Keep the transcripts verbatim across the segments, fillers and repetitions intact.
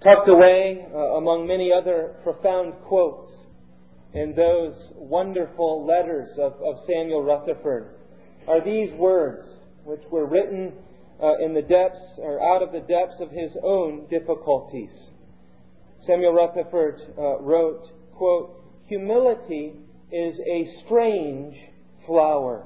Tucked away uh, among many other profound quotes in those wonderful letters of, of Samuel Rutherford are these words, which were written uh, in the depths or out of the depths of his own difficulties. Samuel Rutherford uh, wrote, quote, "Humility is a strange flower.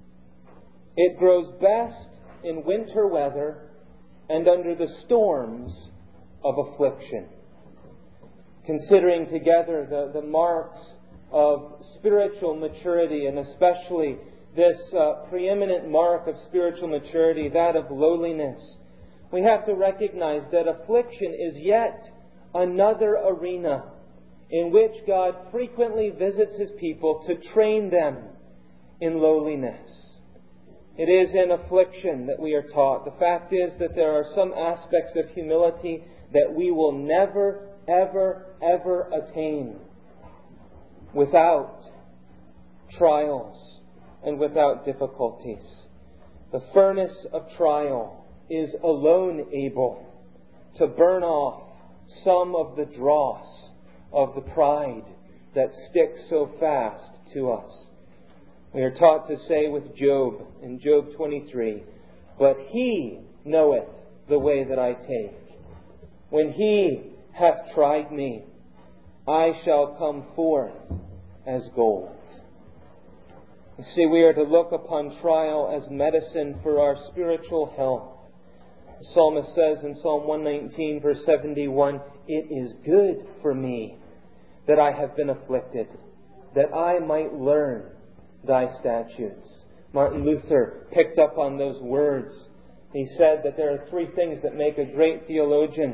It grows best in winter weather and under the storms of affliction." Considering together the, the marks of spiritual maturity, and especially this uh, preeminent mark of spiritual maturity, that of lowliness, we have to recognize that affliction is yet another arena in which God frequently visits His people to train them in lowliness. It is in affliction that we are taught. The fact is that there are some aspects of humility that we will never, ever, ever attain without trials and without difficulties. The furnace of trial is alone able to burn off some of the dross of the pride that sticks so fast to us. We are taught to say with Job in Job twenty-three, "But He knoweth the way that I take. When He hath tried me, I shall come forth as gold." You see, we are to look upon trial as medicine for our spiritual health. The psalmist says in Psalm one nineteen, verse seventy-one, "It is good for me that I have been afflicted, that I might learn Thy statutes." Martin Luther picked up on those words. He said that there are three things that make a great theologian: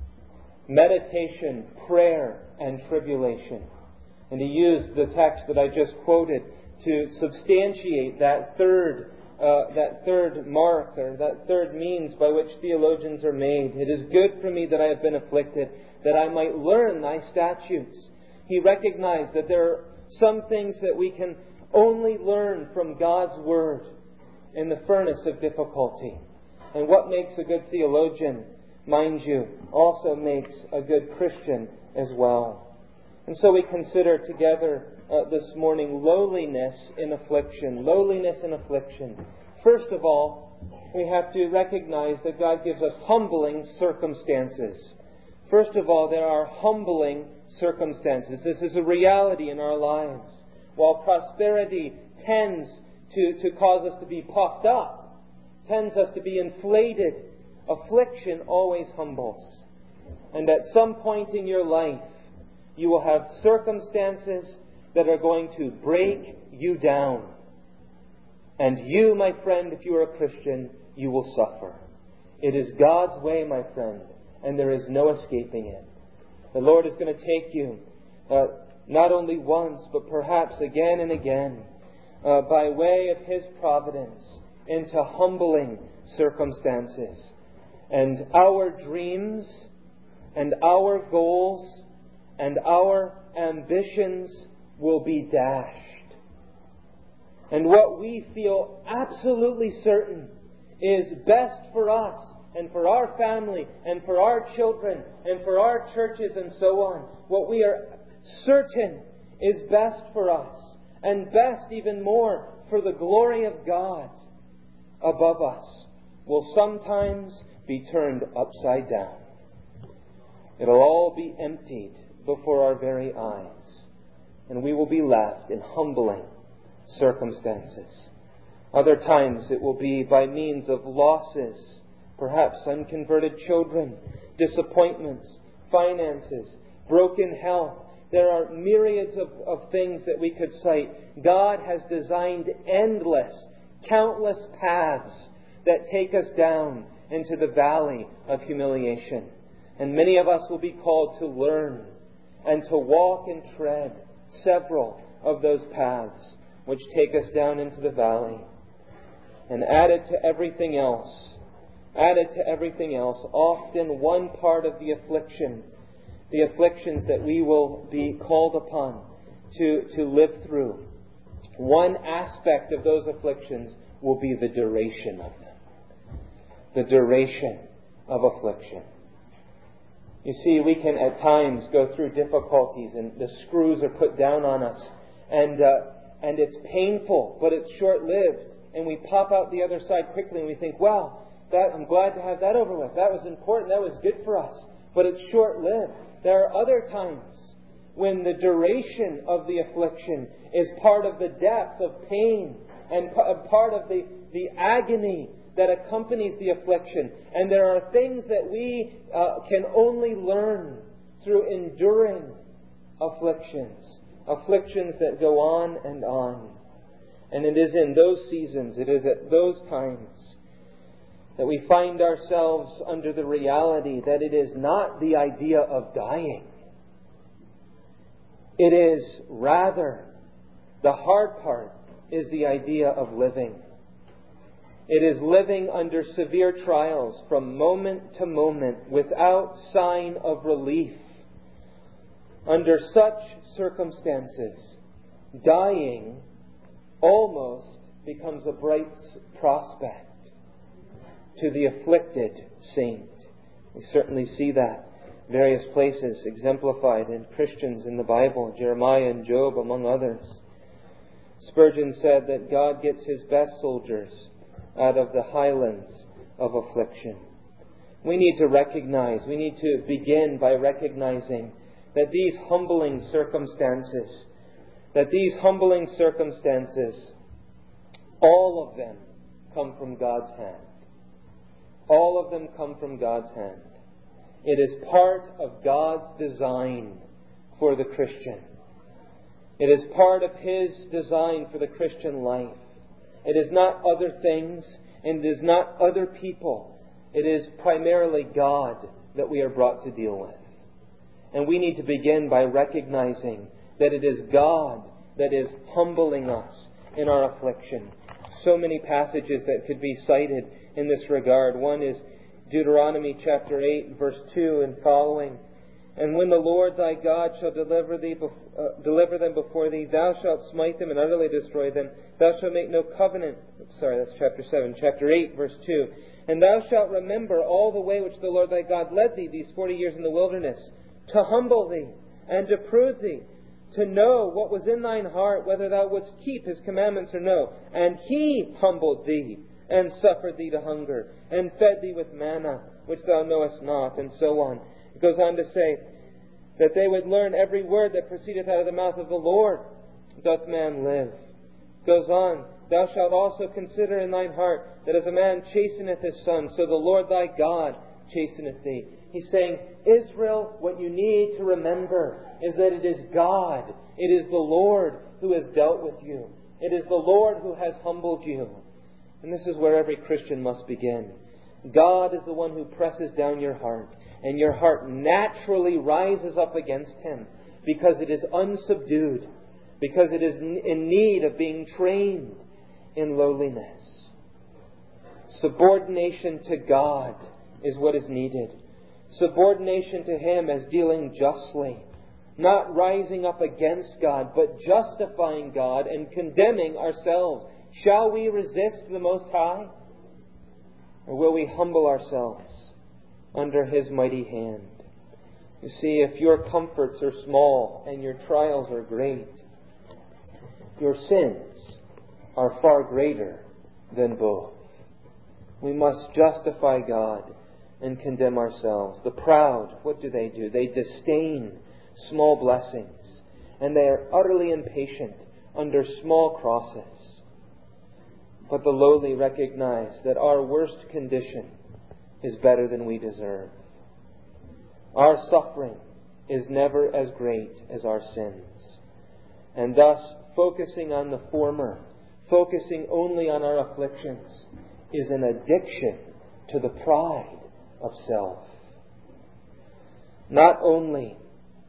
meditation, prayer, and tribulation. And he used the text that I just quoted to substantiate that third uh, that third mark, or that third means by which theologians are made. It is good for me that I have been afflicted, that I might learn Thy statutes. He recognized that there are some things that we can only learn from God's Word in the furnace of difficulty. And what makes a good theologian, mind you, also makes a good Christian as well. And so we consider together uh, this morning lowliness in affliction. Lowliness in affliction. First of all, we have to recognize that God gives us humbling circumstances. First of all, there are humbling circumstances. This is a reality in our lives. While prosperity tends to, to cause us to be puffed up, tends us to be inflated, affliction always humbles. And at some point in your life, you will have circumstances that are going to break you down. And you, my friend, if you are a Christian, you will suffer. It is God's way, my friend, and there is no escaping it. The Lord is going to take you uh, not only once, but perhaps again and again, uh, by way of His providence, into humbling circumstances. And our dreams and our goals and our ambitions will be dashed. And what we feel absolutely certain is best for us and for our family and for our children and for our churches and so on, what we are certain is best for us, and best even more for the glory of God above us, will sometimes be turned upside down. It'll all be emptied before our very eyes, and we will be left in humbling circumstances. Other times it will be by means of losses, perhaps unconverted children, disappointments, finances, broken health. There are myriads of, of things that we could cite. God has designed endless, countless paths that take us down into the valley of humiliation. And many of us will be called to learn and to walk and tread several of those paths which take us down into the valley. And added to everything else, added to everything else, often one part of the affliction, the afflictions that we will be called upon to, to live through, one aspect of those afflictions will be the duration of them. The duration of affliction. You see, we can at times go through difficulties and the screws are put down on us. And, uh, and it's painful, but it's short-lived. And we pop out the other side quickly and we think, wow, that, I'm glad to have that over with. That was important. That was good for us. But it's short-lived. There are other times when the duration of the affliction is part of the depth of pain and part of the, the agony that accompanies the affliction. And there are things that we uh, can only learn through enduring afflictions. Afflictions that go on and on. And it is in those seasons, it is at those times that we find ourselves under the reality that it is not the idea of dying. It is rather, the hard part is the idea of living. It is living under severe trials from moment to moment without sign of relief. Under such circumstances, dying almost becomes a bright prospect to the afflicted saint. We certainly see that various places exemplified in Christians in the Bible, Jeremiah and Job among others. Spurgeon said that God gets His best soldiers out of the highlands of affliction. We need to recognize, we need to begin by recognizing that these humbling circumstances, that these humbling circumstances, all of them come from God's hand. All of them come from God's hand. It is part of God's design for the Christian. It is part of His design for the Christian life. It is not other things, and it is not other people. It is primarily God that we are brought to deal with. And we need to begin by recognizing that it is God that is humbling us in our affliction. So many passages that could be cited in this regard. One is Deuteronomy chapter eight, verse two and following. And when the Lord thy God shall deliver thee, uh, deliver them before thee, thou shalt smite them and utterly destroy them. Thou shalt make no covenant. Sorry, that's chapter seven. Chapter eight, verse two. And thou shalt remember all the way which the Lord thy God led thee these forty years in the wilderness, to humble thee and to prove thee, to know what was in thine heart, whether thou wouldst keep His commandments or no. And He humbled thee and suffered thee to hunger, and fed thee with manna, which thou knowest not, and so on. It goes on to say that they would learn every word that proceedeth out of the mouth of the Lord, doth man live. It goes on, thou shalt also consider in thine heart that as a man chasteneth his son, so the Lord thy God chasteneth thee. He's saying, Israel, what you need to remember is that it is God, it is the Lord who has dealt with you. It is the Lord who has humbled you. And this is where every Christian must begin. God is the one who presses down your heart, and your heart naturally rises up against Him because it is unsubdued, because it is in need of being trained in lowliness. Subordination to God is what is needed. Subordination to Him as dealing justly, not rising up against God, but justifying God and condemning ourselves. Shall we resist the Most High? Or will we humble ourselves under His mighty hand? You see, if your comforts are small and your trials are great, your sins are far greater than both. We must justify God and condemn ourselves. The proud, what do they do? They disdain small blessings, and they are utterly impatient under small crosses. But the lowly recognize that our worst condition is better than we deserve. Our suffering is never as great as our sins. And thus, focusing on the former, focusing only on our afflictions, is an addiction to the pride of self. Not only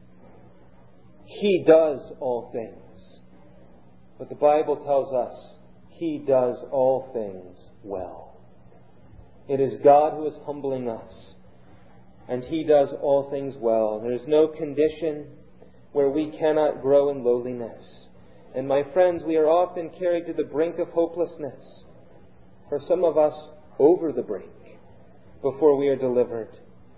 He does all things, but the Bible tells us He does all things well. It is God who is humbling us, and He does all things well. There is no condition where we cannot grow in lowliness. And my friends, we are often carried to the brink of hopelessness. For some of us, over the brink, before we are delivered.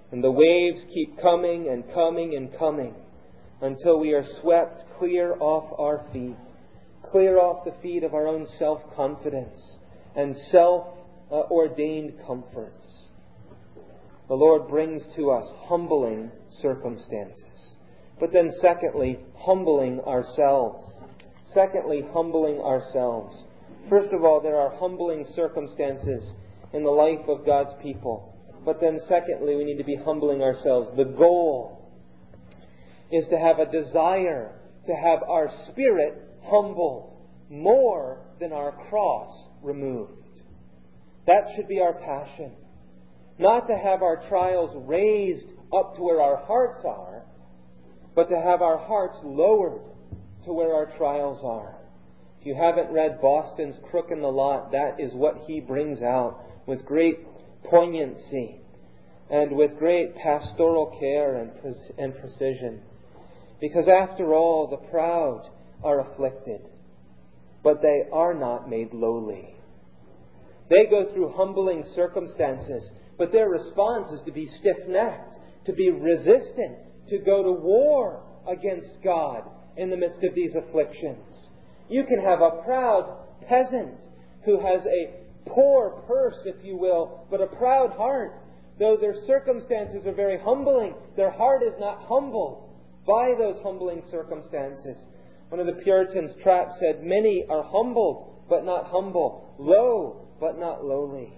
And the waves keep coming and coming and coming until we are swept clear off our feet, clear off the feet of our own self-confidence and self-ordained comforts. The Lord brings to us humbling circumstances. But then secondly, humbling ourselves. Secondly, humbling ourselves. First of all, there are humbling circumstances in the life of God's people. But then secondly, we need to be humbling ourselves. The goal is to have a desire to have our spirit humbled more than our cross removed. That should be our passion. Not to have our trials raised up to where our hearts are, but to have our hearts lowered to where our trials are. If you haven't read Boston's Crook in the Lot, that is what he brings out with great poignancy and with great pastoral care and, pre- and precision. Because after all, the proud are afflicted, but they are not made lowly. They go through humbling circumstances, but their response is to be stiff-necked, to be resistant, to go to war against God in the midst of these afflictions. You can have a proud peasant who has a poor purse, if you will, but a proud heart. Though their circumstances are very humbling, their heart is not humbled by those humbling circumstances. One of the Puritans, Trapp, said, "Many are humbled, but not humble, low, but not lowly."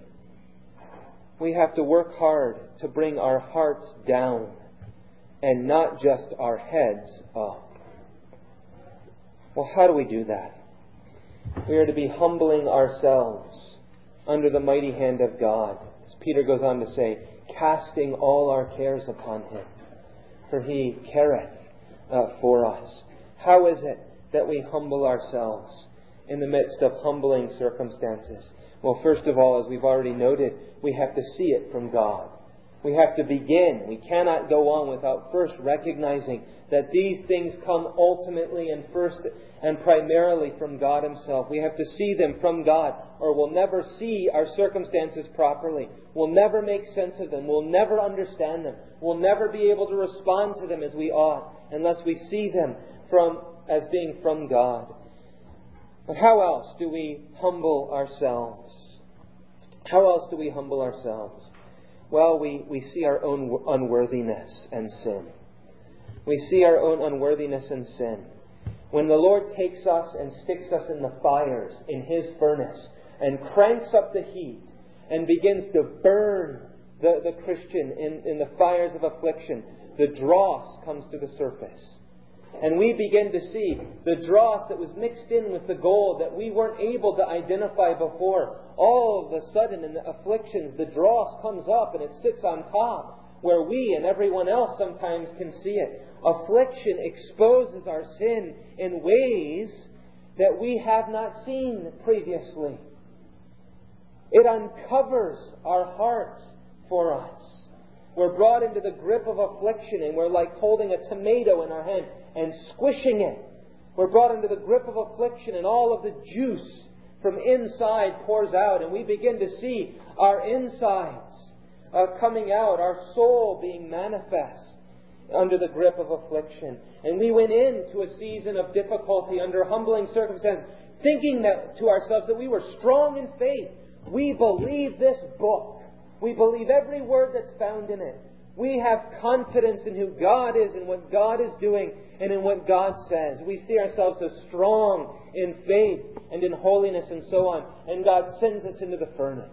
We have to work hard to bring our hearts down and not just our heads up. Well, how do we do that? We are to be humbling ourselves under the mighty hand of God. As Peter goes on to say, casting all our cares upon Him, for He careth uh, for us. How is it that we humble ourselves in the midst of humbling circumstances? Well, first of all, as we've already noted, we have to see it from God. We have to begin. We cannot go on without first recognizing that these things come ultimately and first and primarily from God Himself. We have to see them from God, or we'll never see our circumstances properly. We'll never make sense of them. We'll never understand them. We'll never be able to respond to them as we ought unless we see them from as being from God. But how else do we humble ourselves? How else do we humble ourselves? Well, we, we see our own unworthiness and sin. We see our own unworthiness and sin. When the Lord takes us and sticks us in the fires, in His furnace, and cranks up the heat, and begins to burn the, the Christian in, in the fires of affliction, the dross comes to the surface. And we begin to see the dross that was mixed in with the gold that we weren't able to identify before. All of a sudden in the afflictions, the dross comes up and it sits on top where we and everyone else sometimes can see it. Affliction exposes our sin in ways that we have not seen previously. It uncovers our hearts for us. We're brought into the grip of affliction and we're like holding a tomato in our hand and squishing it. We're brought into the grip of affliction and all of the juice from inside pours out and we begin to see our insides uh, coming out, our soul being manifest under the grip of affliction. And we went into a season of difficulty under humbling circumstances, thinking that to ourselves that we were strong in faith. We believe this book. We believe every word that's found in it. We have confidence in who God is and what God is doing and in what God says. We see ourselves as strong in faith and in holiness and so on. And God sends us into the furnace.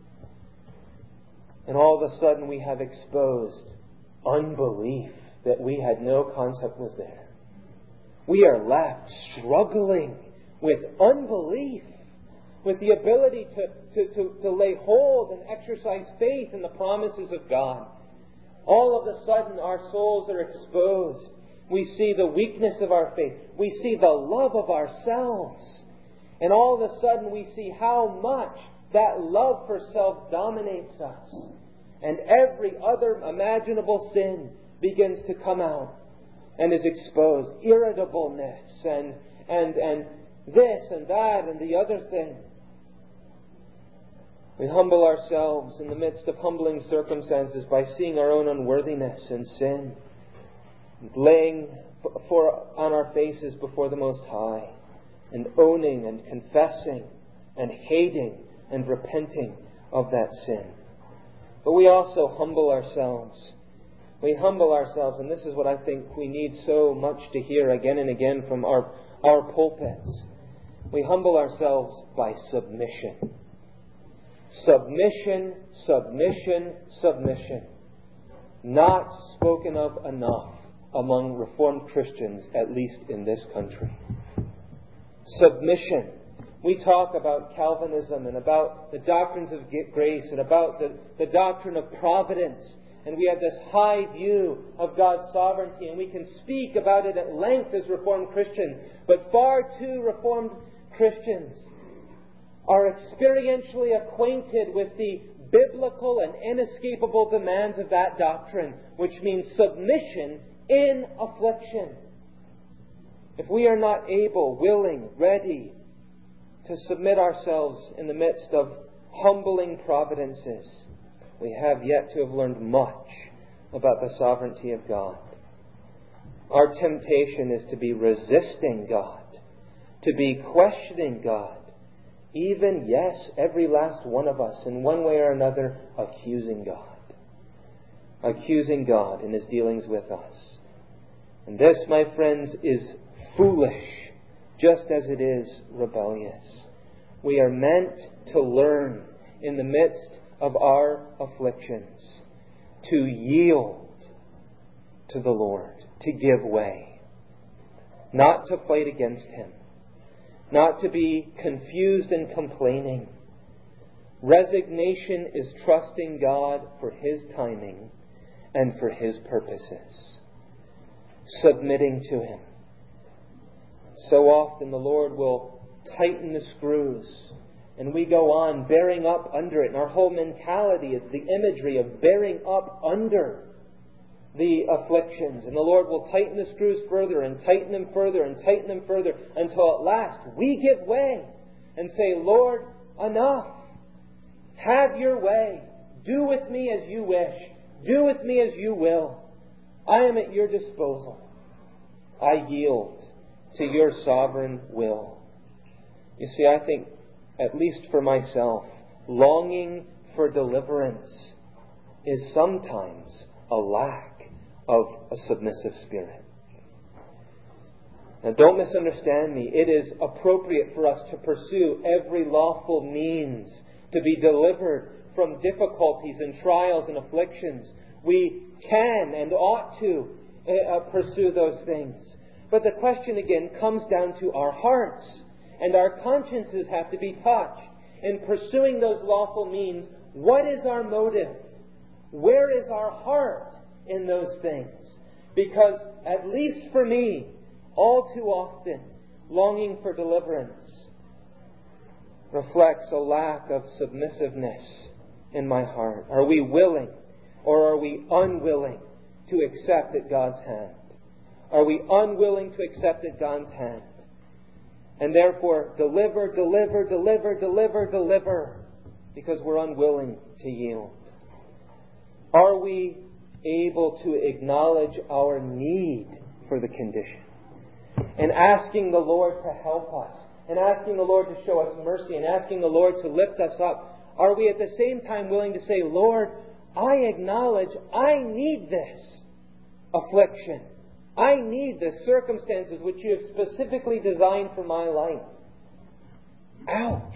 And all of a sudden we have exposed unbelief that we had no concept was there. We are left struggling with unbelief, with the ability to, to, to, to lay hold and exercise faith in the promises of God. All of a sudden our souls are exposed. We see the weakness of our faith. We see the love of ourselves. And all of a sudden we see how much that love for self dominates us. And every other imaginable sin begins to come out and is exposed. Irritableness and, and, and this and that and the other thing. We humble ourselves in the midst of humbling circumstances by seeing our own unworthiness and sin, and laying for, on our faces before the Most High, and owning and confessing and hating and repenting of that sin. But we also humble ourselves. We humble ourselves, and this is what I think we need so much to hear again and again from our, our pulpits. We humble ourselves by submission. Submission, submission, submission. Not spoken of enough among Reformed Christians, at least in this country. Submission. We talk about Calvinism and about the doctrines of grace and about the, the doctrine of providence. And we have this high view of God's sovereignty, and we can speak about it at length as Reformed Christians. But far too Reformed Christians are experientially acquainted with the biblical and inescapable demands of that doctrine, which means submission in affliction. If we are not able, willing, ready to submit ourselves in the midst of humbling providences, we have yet to have learned much about the sovereignty of God. Our temptation is to be resisting God, to be questioning God, even, yes, every last one of us, in one way or another, accusing God. Accusing God in His dealings with us. And this, my friends, is foolish, just as it is rebellious. We are meant to learn in the midst of our afflictions to yield to the Lord, to give way, not to fight against Him, not to be confused and complaining. Resignation is trusting God for His timing and for His purposes, submitting to Him. So often the Lord will tighten the screws, and we go on bearing up under it. And our whole mentality is the imagery of bearing up under the afflictions. And the Lord will tighten the screws further and tighten them further and tighten them further until at last we give way and say, Lord, enough. Have your way. Do with me as you wish. Do with me as you will. I am at your disposal. I yield to your sovereign will. You see, I think, at least for myself, longing for deliverance is sometimes a lack of a submissive spirit. Now, don't misunderstand me. It is appropriate for us to pursue every lawful means to be delivered from difficulties and trials and afflictions. We can and ought to uh, pursue those things. But the question again comes down to our hearts. And our consciences have to be touched. In pursuing those lawful means, what is our motive? Where is our heart in those things? Because, at least for me, all too often, longing for deliverance reflects a lack of submissiveness in my heart. Are we willing or are we unwilling to accept at God's hand? Are we unwilling to accept at God's hand? And therefore, deliver, deliver, deliver, deliver, deliver, because we're unwilling to yield. Are we able to acknowledge our need for the condition? And asking the Lord to help us, and asking the Lord to show us mercy, and asking the Lord to lift us up, are we at the same time willing to say, Lord, I acknowledge I need this affliction. I need the circumstances which you have specifically designed for my life. Ouch.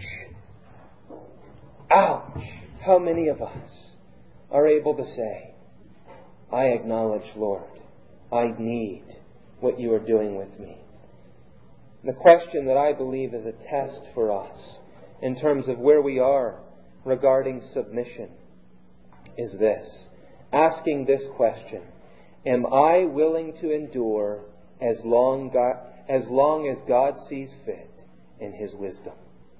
Ouch. How many of us are able to say, I acknowledge, Lord, I need what you are doing with me. The question that I believe is a test for us in terms of where we are regarding submission is this. Asking this question. Am I willing to endure as long, God, as long as God sees fit in His wisdom?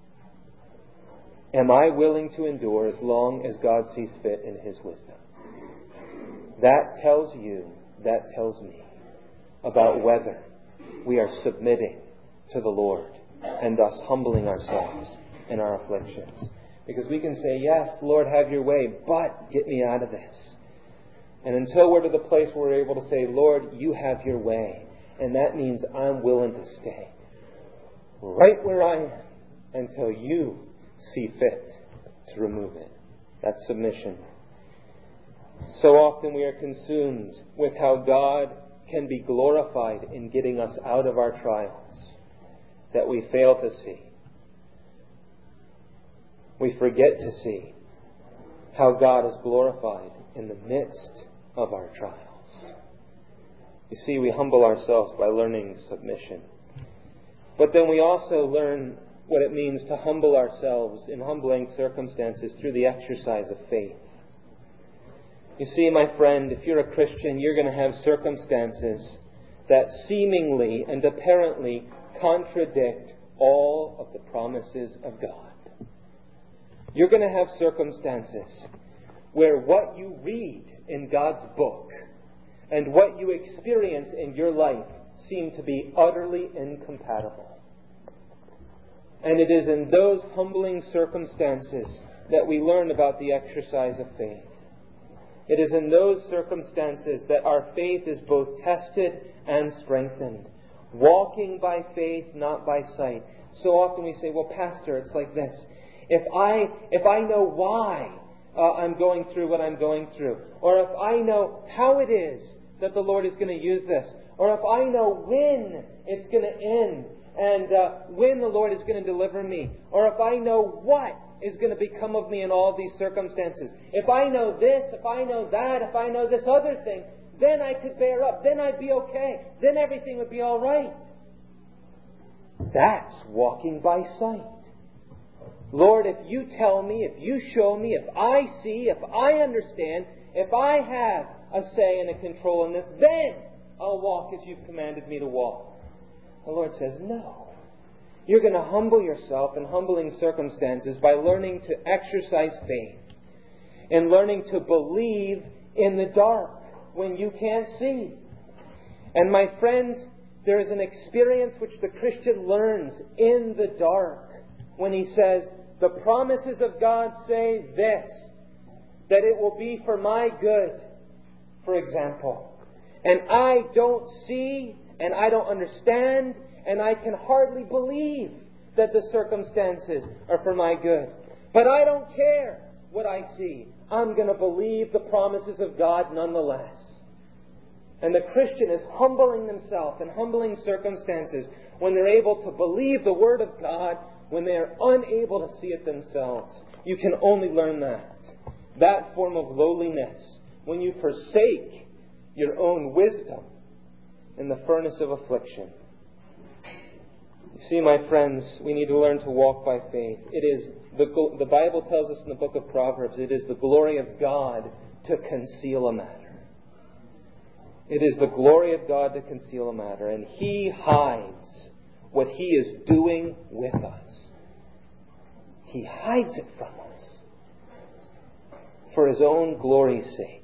Am I willing to endure as long as God sees fit in His wisdom? That tells you, that tells me about whether we are submitting to the Lord and thus humbling ourselves in our afflictions. Because we can say, yes, Lord, have your way, but get me out of this. And until we're to the place where we're able to say, Lord, you have your way. And that means I'm willing to stay right where I am until you see fit to remove it. That's submission. So often we are consumed with how God can be glorified in getting us out of our trials that we fail to see. We forget to see how God is glorified in the midst of our trials. You see, we humble ourselves by learning submission. But then we also learn what it means to humble ourselves in humbling circumstances through the exercise of faith. You see, my friend, if you're a Christian, you're going to have circumstances that seemingly and apparently contradict all of the promises of God. You're going to have circumstances where what you read in God's book and what you experience in your life seem to be utterly incompatible. And it is in those humbling circumstances that we learn about the exercise of faith. It is in those circumstances that our faith is both tested and strengthened. Walking by faith, not by sight. So often we say, well, Pastor, it's like this. If I, if I know why uh, I'm going through what I'm going through, or if I know how it is that the Lord is going to use this, or if I know when it's going to end, and uh, when the Lord is going to deliver me, or if I know what is going to become of me in all these circumstances, if I know this, if I know that, if I know this other thing, then I could bear up, then I'd be okay, then everything would be all right. That's walking by sight. Lord, if you tell me, if you show me, if I see, if I understand, if I have a say and a control in this, then I'll walk as you've commanded me to walk. The Lord says, no. You're going to humble yourself in humbling circumstances by learning to exercise faith and learning to believe in the dark when you can't see. And my friends, there is an experience which the Christian learns in the dark when he says, the promises of God say this, that it will be for my good, for example. And I don't see, and I don't understand, and I can hardly believe that the circumstances are for my good. But I don't care what I see. I'm going to believe the promises of God nonetheless. And the Christian is humbling themselves in humbling circumstances when they're able to believe the Word of God when they are unable to see it themselves. You can only learn that. That form of lowliness, when you forsake your own wisdom in the furnace of affliction. You see, my friends, we need to learn to walk by faith. It is the, the Bible tells us in the book of Proverbs, it is the glory of God to conceal a matter. It is the glory of God to conceal a matter, and He hides what He is doing with us. He hides it from us for His own glory's sake.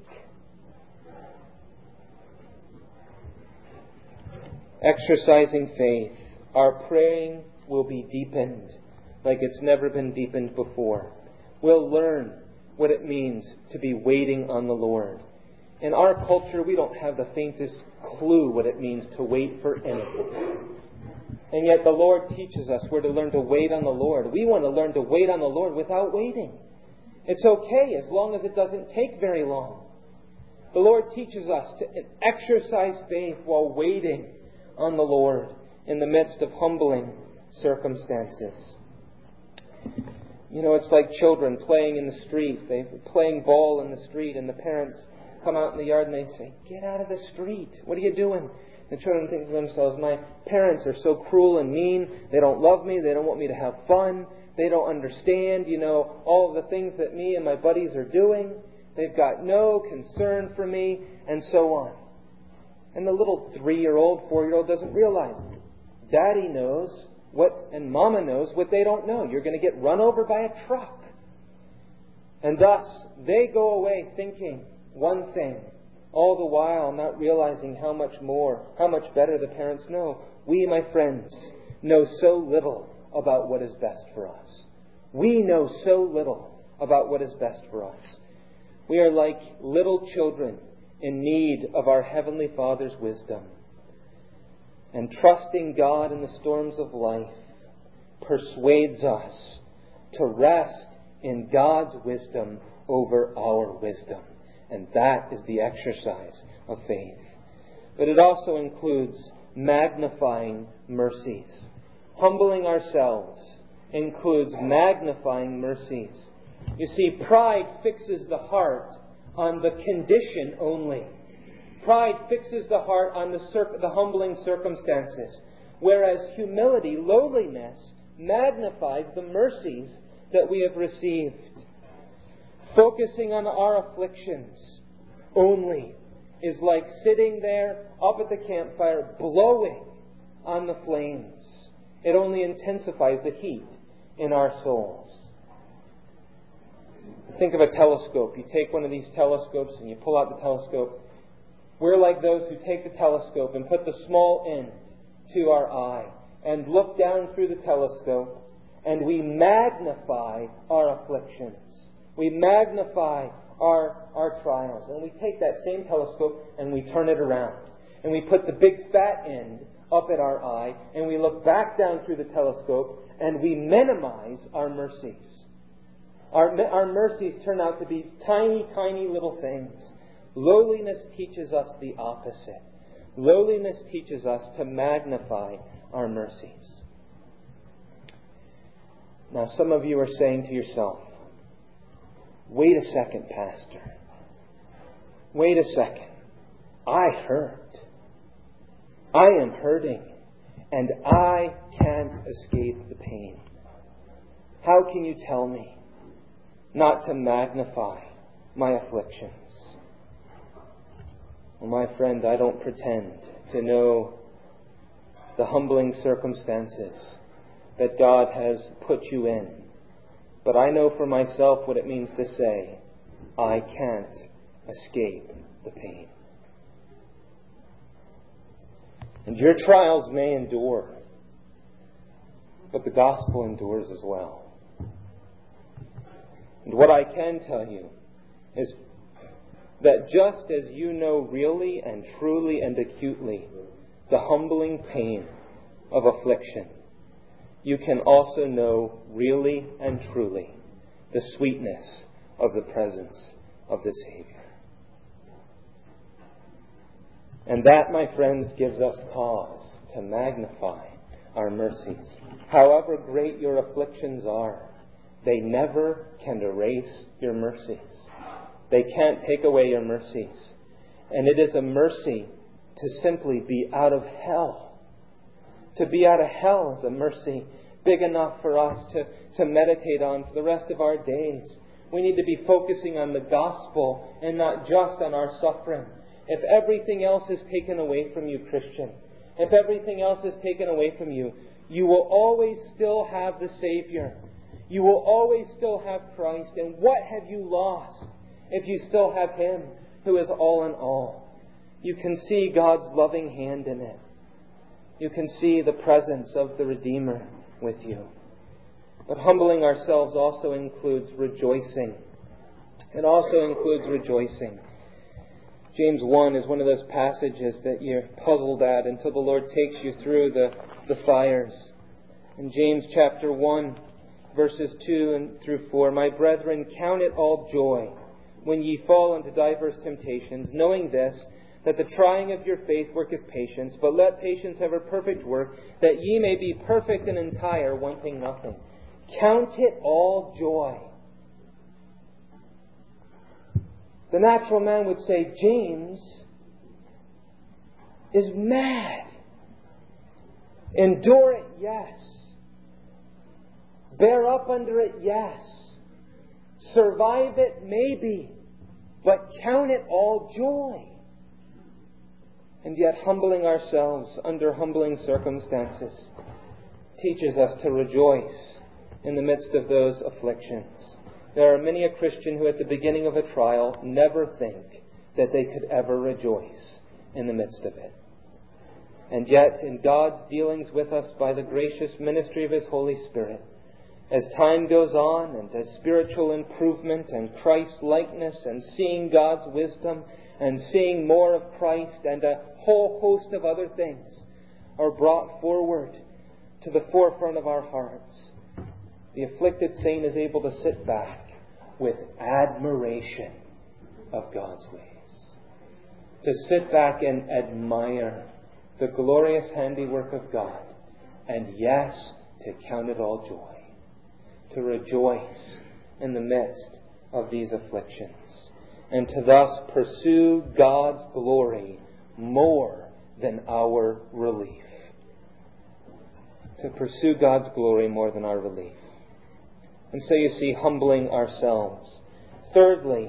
Exercising faith, our praying will be deepened like it's never been deepened before. We'll learn what it means to be waiting on the Lord. In our culture, we don't have the faintest clue what it means to wait for anything. And yet the Lord teaches us we're to learn to wait on the Lord. We want to learn to wait on the Lord without waiting. It's okay as long as it doesn't take very long. The Lord teaches us to exercise faith while waiting on the Lord in the midst of humbling circumstances. You know, it's like children playing in the streets. They're playing ball in the street, and the parents come out in the yard and they say, "Get out of the street. What are you doing?" The children think to themselves, my parents are so cruel and mean. They don't love me. They don't want me to have fun. They don't understand, you know, all of the things that me and my buddies are doing. They've got no concern for me, and so on. And the little three-year-old, four-year-old doesn't realize Daddy knows what, and Mama knows what they don't know. You're going to get run over by a truck. And thus, they go away thinking one thing, all the while not realizing how much more, how much better the parents know. We, my friends, know so little about what is best for us. We know so little about what is best for us. We are like little children in need of our Heavenly Father's wisdom. And trusting God in the storms of life persuades us to rest in God's wisdom over our wisdom. And that is the exercise of faith. But it also includes magnifying mercies. Humbling ourselves includes magnifying mercies. You see, pride fixes the heart on the condition only. Pride fixes the heart on the, cir- the humbling circumstances, whereas humility, lowliness, magnifies the mercies that we have received. Focusing on our afflictions only is like sitting there up at the campfire blowing on the flames. It only intensifies the heat in our souls. Think of a telescope. You take one of these telescopes and you pull out the telescope. We're like those who take the telescope and put the small end to our eye and look down through the telescope, and we magnify our afflictions. We magnify our, our trials. And we take that same telescope and we turn it around. And we put the big fat end up at our eye, and we look back down through the telescope and we minimize our mercies. Our, our mercies turn out to be tiny, tiny little things. Lowliness teaches us the opposite. Lowliness teaches us to magnify our mercies. Now, some of you are saying to yourself, wait a second, Pastor. Wait a second. I hurt. I am hurting. And I can't escape the pain. How can you tell me not to magnify my afflictions? Well, my friend, I don't pretend to know the humbling circumstances that God has put you in. But I know for myself what it means to say, I can't escape the pain. And your trials may endure, but the gospel endures as well. And what I can tell you is that just as you know really and truly and acutely the humbling pain of affliction, you can also know really and truly the sweetness of the presence of the Savior. And that, my friends, gives us cause to magnify our mercies. However great your afflictions are, they never can erase your mercies. They can't take away your mercies. And it is a mercy to simply be out of hell. To be out of hell is a mercy big enough for us to, to meditate on for the rest of our days. We need to be focusing on the gospel and not just on our suffering. If everything else is taken away from you, Christian, if everything else is taken away from you, you will always still have the Savior. You will always still have Christ. And what have you lost if you still have Him who is all in all? You can see God's loving hand in it. You can see the presence of the Redeemer with you. But humbling ourselves also includes rejoicing. It also includes rejoicing. James one is one of those passages that you're puzzled at until the Lord takes you through the, the fires. In James chapter one, verses two and through four, My brethren, count it all joy when ye fall into diverse temptations, knowing this, that the trying of your faith worketh patience, but let patience have her perfect work, that ye may be perfect and entire, wanting nothing. Count it all joy. The natural man would say, James is mad. Endure it, yes. Bear up under it, yes. Survive it, maybe. But count it all joy. And yet humbling ourselves under humbling circumstances teaches us to rejoice in the midst of those afflictions. There are many a Christian who at the beginning of a trial never think that they could ever rejoice in the midst of it. And yet in God's dealings with us by the gracious ministry of His Holy Spirit, As time goes on, and as spiritual improvement and Christ-likeness and seeing God's wisdom and seeing more of Christ and a whole host of other things are brought forward to the forefront of our hearts, the afflicted saint is able to sit back with admiration of God's ways. To sit back and admire the glorious handiwork of God, and yes, to count it all joy. To rejoice in the midst of these afflictions, and to thus pursue God's glory more than our relief. To pursue God's glory more than our relief. And so you see, humbling ourselves. Thirdly,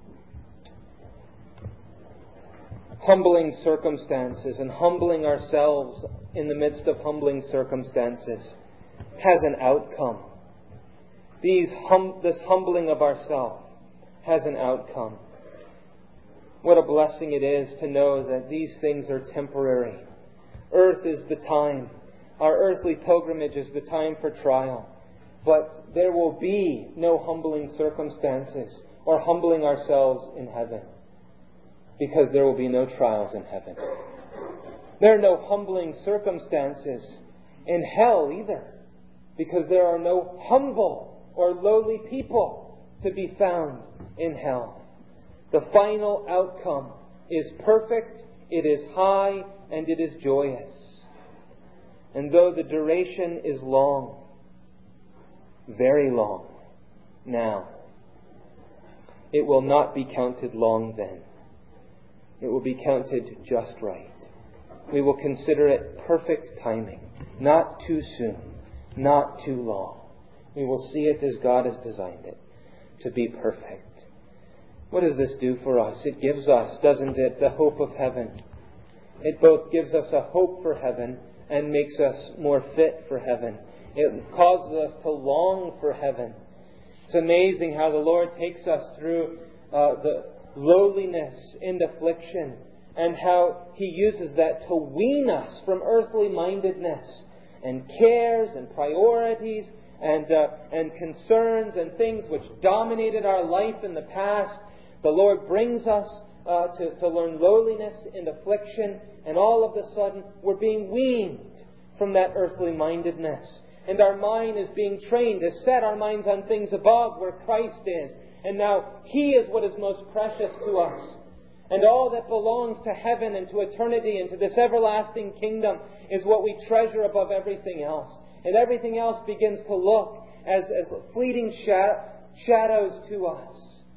humbling circumstances and humbling ourselves in the midst of humbling circumstances has an outcome. These hum, this humbling of ourselves has an outcome. What a blessing it is to know that these things are temporary. Earth is the time. Our earthly pilgrimage is the time for trial. But there will be no humbling circumstances or humbling ourselves in heaven, because there will be no trials in heaven. There are no humbling circumstances in hell either, because there are no humble or lowly people to be found in hell. The final outcome is perfect, it is high, and it is joyous. And though the duration is long, very long now, it will not be counted long then. It will be counted just right. We will consider it perfect timing, not too soon, not too long. We will see it as God has designed it, to be perfect. What does this do for us? It gives us, doesn't it, the hope of heaven. It both gives us a hope for heaven and makes us more fit for heaven. It causes us to long for heaven. It's amazing how the Lord takes us through uh, the lowliness and affliction, and how He uses that to wean us from earthly mindedness and cares and priorities and uh, and concerns and things which dominated our life in the past. The Lord brings us uh, to, to learn lowliness and affliction, and all of a sudden we're being weaned from that earthly mindedness. And our mind is being trained to set our minds on things above where Christ is. And now He is what is most precious to us. And all that belongs to heaven and to eternity and to this everlasting kingdom is what we treasure above everything else. And everything else begins to look as, as fleeting shadow, shadows to us.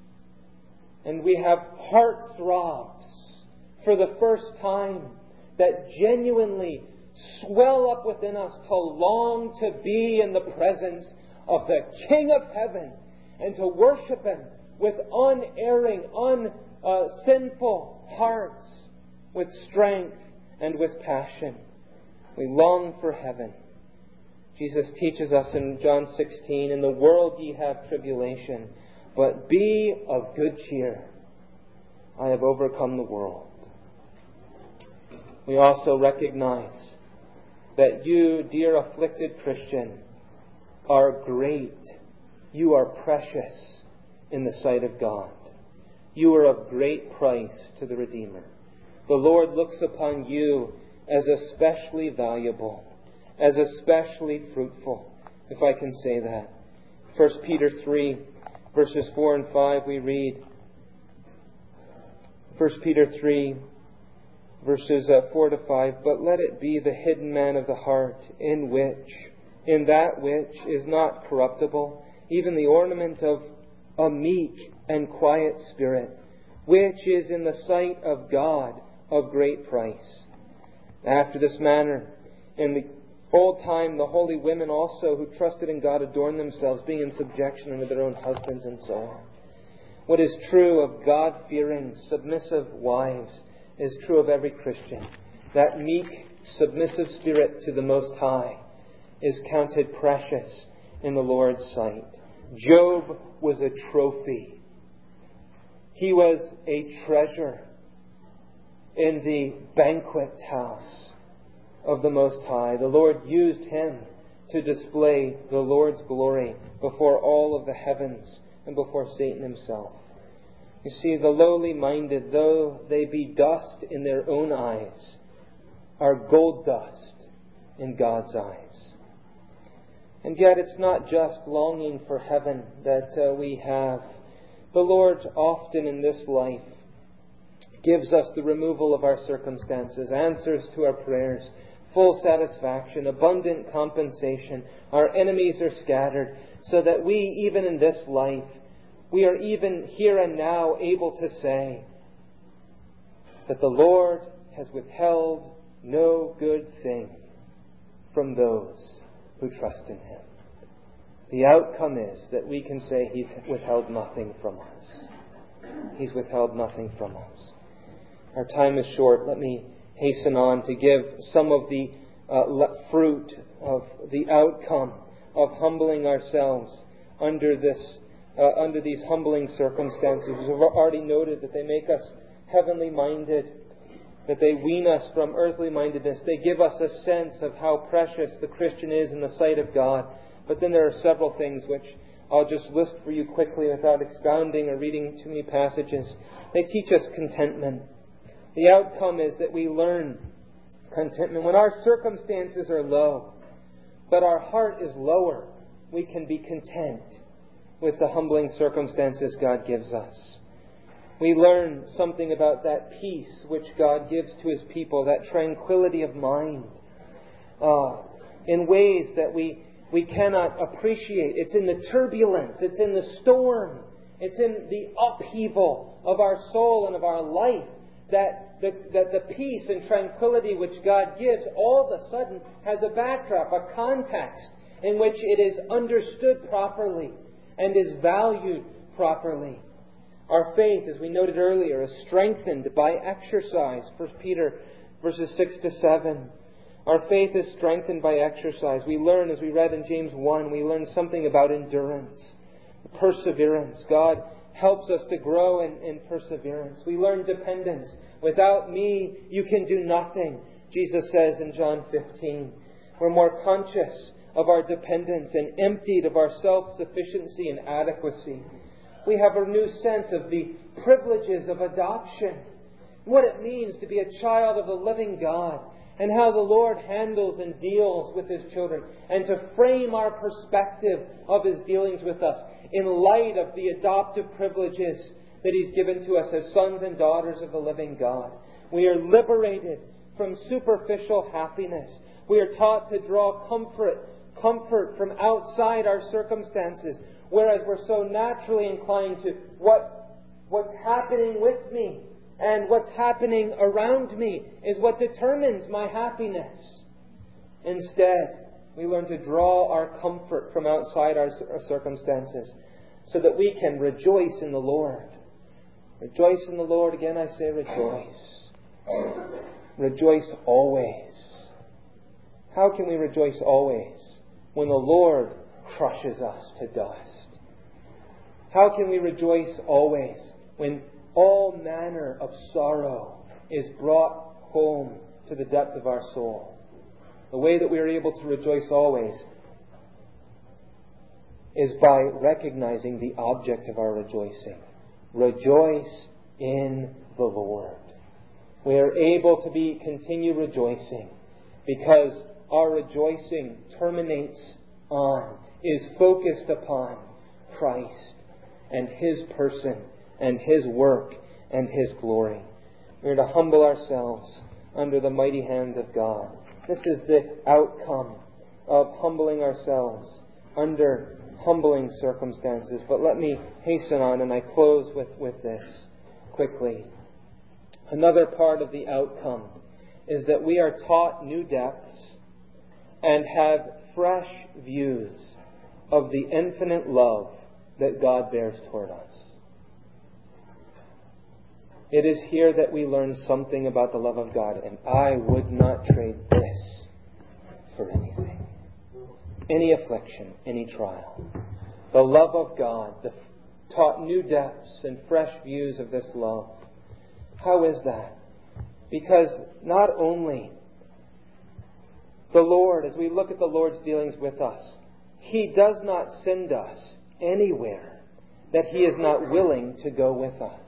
And we have heart throbs for the first time that genuinely swell up within us to long to be in the presence of the King of Heaven and to worship Him with unerring, unsinful hearts, with strength and with passion. We long for heaven. Jesus teaches us in John sixteen, "In the world ye have tribulation, but be of good cheer. I have overcome the world." We also recognize that you, dear afflicted Christian, are great. You are precious in the sight of God. You are of great price to the Redeemer. The Lord looks upon you as especially valuable, as especially fruitful, if I can say that. First Peter three, verses four and five, we read, First Peter three, verses uh, four to five, "But let it be the hidden man of the heart, in which, in that which is not corruptible, even the ornament of a meek and quiet spirit, which is in the sight of God of great price. After this manner, in the old time, the holy women also who trusted in God adorned themselves, being in subjection unto their own husbands," and so on. What is true of God-fearing, submissive wives is true of every Christian. That meek, submissive spirit to the Most High is counted precious in the Lord's sight. Job was a trophy. He was a treasure in the banquet house of the Most High. The Lord used him to display the Lord's glory before all of the heavens and before Satan himself. You see, the lowly minded, though they be dust in their own eyes, are gold dust in God's eyes. And yet it's not just longing for heaven that uh, we have. The Lord often in this life gives us the removal of our circumstances, answers to our prayers, full satisfaction, abundant compensation. Our enemies are scattered, so that we, even in this life, we are even here and now able to say that the Lord has withheld no good thing from those who trust in Him. The outcome is that we can say He's withheld nothing from us. He's withheld nothing from us. Our time is short. Let me hasten on to give some of the uh, fruit of the outcome of humbling ourselves under this, uh, under these humbling circumstances. We've already noted that they make us heavenly minded, that they wean us from earthly mindedness. They give us a sense of how precious the Christian is in the sight of God. But then there are several things which I'll just list for you quickly without expounding or reading too many passages. They teach us contentment. The outcome is that we learn contentment. When our circumstances are low, but our heart is lower, we can be content with the humbling circumstances God gives us. We learn something about that peace which God gives to His people, that tranquility of mind, uh, in ways that we, we cannot appreciate. It's in the turbulence, it's in the storm, it's in the upheaval of our soul and of our life that the, that the peace and tranquility which God gives all of a sudden has a backdrop, a context in which it is understood properly and is valued properly. Our faith, as we noted earlier, is strengthened by exercise. First Peter verses six to seven. Our faith is strengthened by exercise. We learn, as we read in James one, we learn something about endurance, perseverance. God helps us to grow in, in perseverance. We learn dependence. Without me, you can do nothing, Jesus says in John fifteen. We're more conscious of our dependence and emptied of our self-sufficiency and adequacy. We have a new sense of the privileges of adoption, what it means to be a child of the living God, and how the Lord handles and deals with His children, and to frame our perspective of His dealings with us in light of the adoptive privileges that He's given to us as sons and daughters of the living God. We are liberated from superficial happiness. We are taught to draw comfort, comfort from outside our circumstances, whereas we're so naturally inclined to what, what's happening with me and what's happening around me is what determines my happiness. Instead, we learn to draw our comfort from outside our, our circumstances so that we can rejoice in the Lord. Rejoice in the Lord. Again, I say rejoice. Rejoice always. How can we rejoice always when the Lord crushes us to dust? How can we rejoice always when all manner of sorrow is brought home to the depth of our soul? The way that we are able to rejoice always is by recognizing the object of our rejoicing. Rejoice in the Lord. We are able to be continue rejoicing because our rejoicing terminates on, is focused upon Christ and His person and His work and His glory. We are to humble ourselves under the mighty hand of God. This is the outcome of humbling ourselves under humbling circumstances. But let me hasten on, and I close with, with this quickly. Another part of the outcome is that we are taught new depths and have fresh views of the infinite love that God bears toward us. It is here that we learn something about the love of God, and I would not trade this for anything. Any affliction, any trial. The love of God, the taught new depths and fresh views of this love. How is that? Because not only The Lord, as we look at the Lord's dealings with us, He does not send us anywhere that He is not willing to go with us.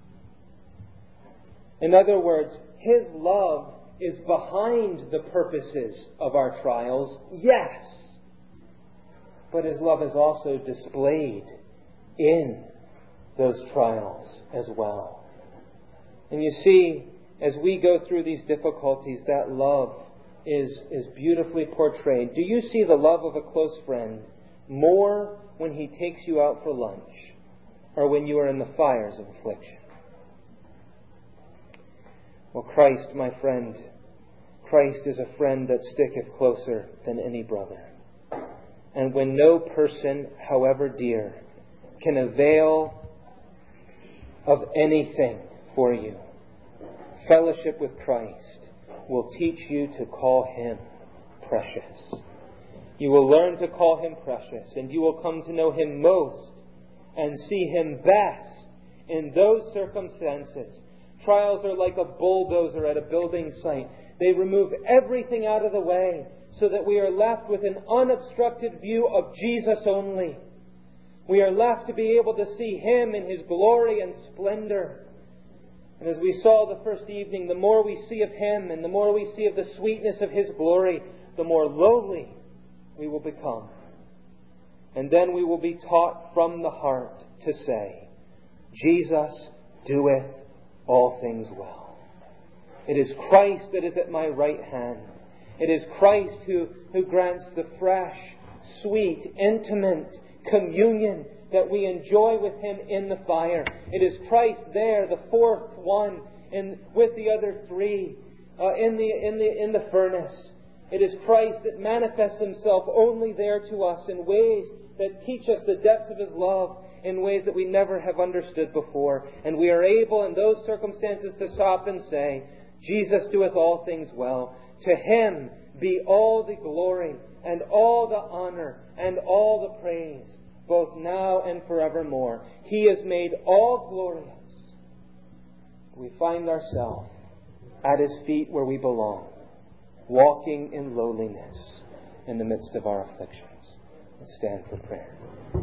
In other words, His love is behind the purposes of our trials, yes. But His love is also displayed in those trials as well. And you see, as we go through these difficulties, that love is, is beautifully portrayed. Do you see the love of a close friend more when he takes you out for lunch or when you are in the fires of affliction? Well, Christ, my friend, Christ is a friend that sticketh closer than any brother. And when no person, however dear, can avail of anything for you, fellowship with Christ will teach you to call Him precious. You will learn to call Him precious, and you will come to know Him most and see Him best in those circumstances. Trials are like a bulldozer at a building site. They remove everything out of the way so that we are left with an unobstructed view of Jesus only. We are left to be able to see Him in His glory and splendor. And as we saw the first evening, the more we see of Him and the more we see of the sweetness of His glory, the more lowly we will become. And then we will be taught from the heart to say, Jesus doeth all things well. It is Christ that is at my right hand. It is Christ who, who grants the fresh, sweet, intimate communion that we enjoy with Him in the fire. It is Christ there, the fourth one, in, with the other three, uh, in the in the in the furnace. It is Christ that manifests Himself only there to us in ways that teach us the depths of His love, in ways that we never have understood before. And we are able in those circumstances to stop and say, Jesus doeth all things well. To Him be all the glory and all the honor and all the praise, both now and forevermore. He is made all glorious. We find ourselves at His feet where we belong, walking in lowliness in the midst of our afflictions. Let's stand for prayer.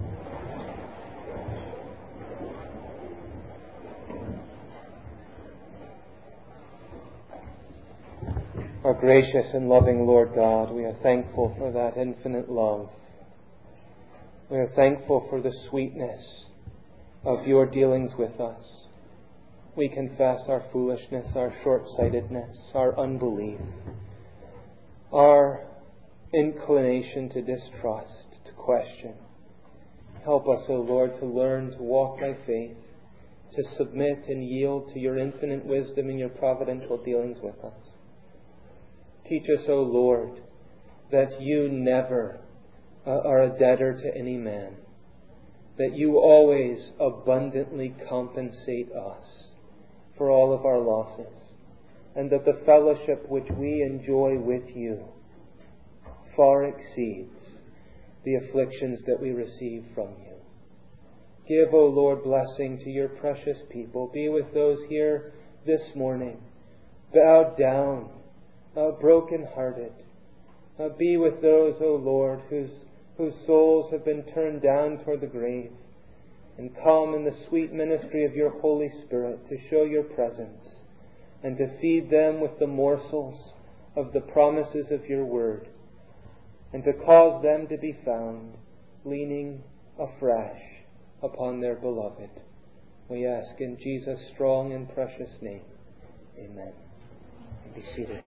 Our gracious and loving Lord God, we are thankful for that infinite love. We are thankful for the sweetness of Your dealings with us. We confess our foolishness, our short-sightedness, our unbelief, our inclination to distrust, to question. Help us, O Lord, to learn to walk by faith, to submit and yield to Your infinite wisdom and Your providential dealings with us. Teach us, O Lord, that You never uh, are a debtor to any man, that You always abundantly compensate us for all of our losses, and that the fellowship which we enjoy with You far exceeds the afflictions that we receive from You. Give, O Lord, blessing to Your precious people. Be with those here this morning, bowed down, Uh, broken-hearted. Uh, be with those, O Lord, whose, whose souls have been turned down toward the grave, and come in the sweet ministry of Your Holy Spirit to show Your presence and to feed them with the morsels of the promises of Your Word, and to cause them to be found leaning afresh upon their beloved. We ask in Jesus' strong and precious name. Amen. And be seated.